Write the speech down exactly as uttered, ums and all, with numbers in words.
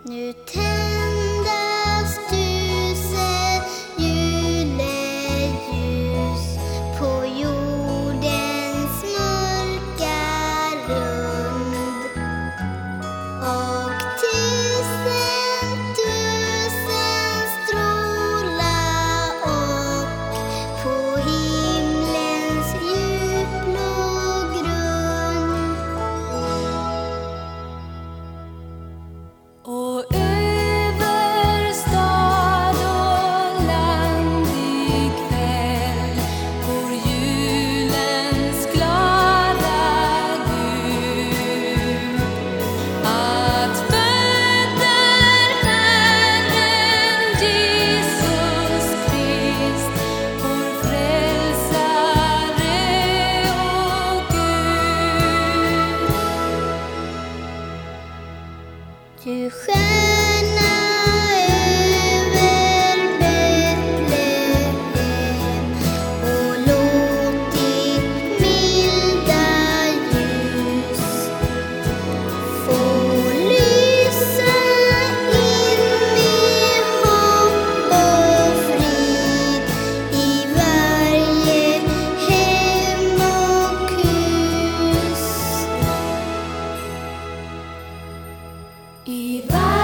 Nu tändas tusen juleljus på jordens mörka rund, och tusen, tusen strålar upp på himlens djupblå grund. Och över stad och land ikväll går julens glada bud, att föder Herren Jesus Krist, vår frälsare och Gud. Du stjärna över Betlehem, och låt ditt milda ljus få lysa in med hopp och frid i varje hem och hus. I